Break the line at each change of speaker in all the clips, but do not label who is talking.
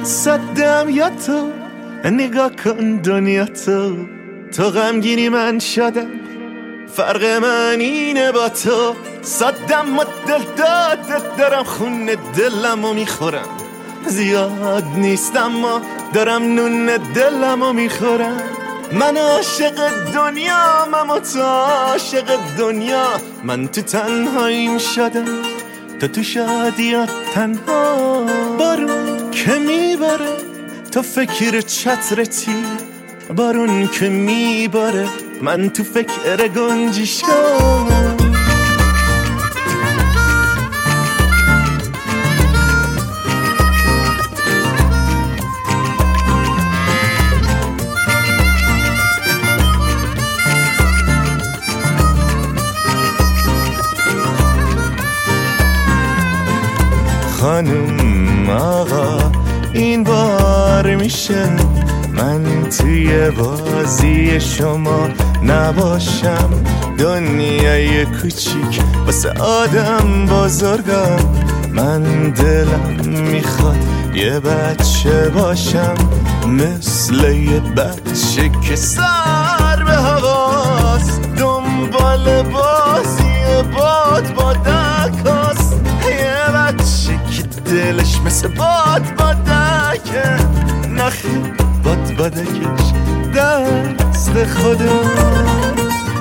صدم یا تو نگاه کن دنیا تو غمگینی من شدم، فرق من اینه با تو. صدم و دل دادت دارم، خون دلمو میخورم. زیاد نیستم ما دارم نون دلمو میخورم. من عاشق دنیا، من تو عاشق دنیا. من تو تنهاییم شدم، تو شادیات تنها. بارون که میباره تو فکر چترتی، بارون که میباره من تو فکر گنجشگاه. خانم آقا این بار میشه من توی بازی شما نباشم. دنیای کوچیک واسه آدم بزرگم، من دلم میخواد یه بچه باشم، مثل یه بچه که سر به هواست، دنبال بازی باد با دکاست. یه بچه که دلش مثل باد بادکه، نخی باد بادکش دست خودم.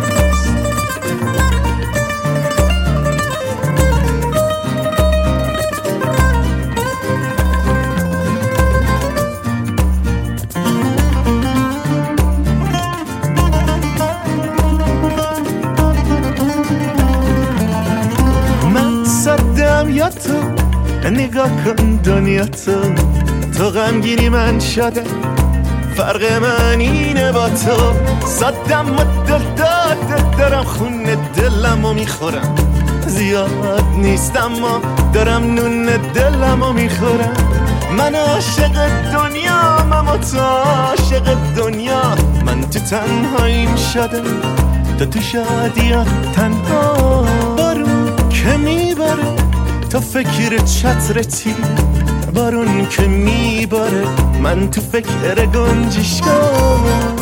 من صدم یا تو نگاه کن دنیا تو غمگینی من شدم، فرق من اینه با تو. صدم و دل دادت دارم، خون دلمو میخورم. زیاد نیستم ما دارم نون دلمو میخورم. من عاشق دنیا، من تو عاشق دنیا. من تو تنهاییم شدم، تو شادیات تنها. بارون که میباره تو فکر چترتی، بارون که میباره من تو فکر گنجشگاه.